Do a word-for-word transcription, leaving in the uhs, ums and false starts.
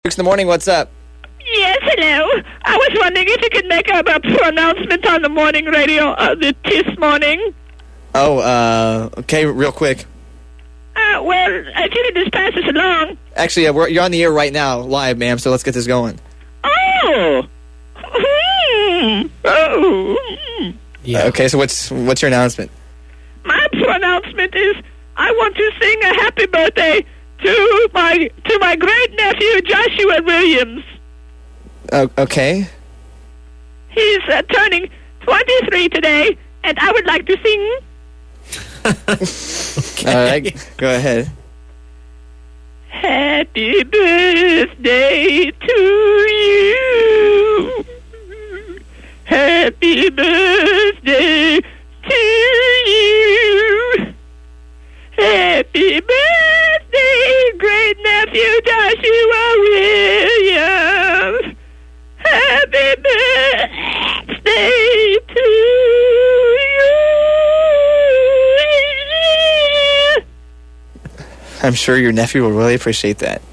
In the morning, what's up? Yes, hello. I was wondering if you could make a, a pronouncement on the morning radio uh, this morning. Oh, uh, okay, real quick. Uh, well, I figured this passes along. Actually, uh, we're, you're on the air right now, live, ma'am, so let's get this going. Oh! Hmm. Oh! Yeah. Uh, okay, so what's what's your announcement? My pronouncement is I want to sing a happy birthday to my to my great nephew Joshua Williams. Uh, okay. He's uh, turning twenty-three today, and I would like to sing. Okay. All right, go ahead. Happy birthday to you. Happy birthday to you. Happy birthday, great nephew Joshua Williams. Happy birthday to you. I'm sure your nephew will really appreciate that.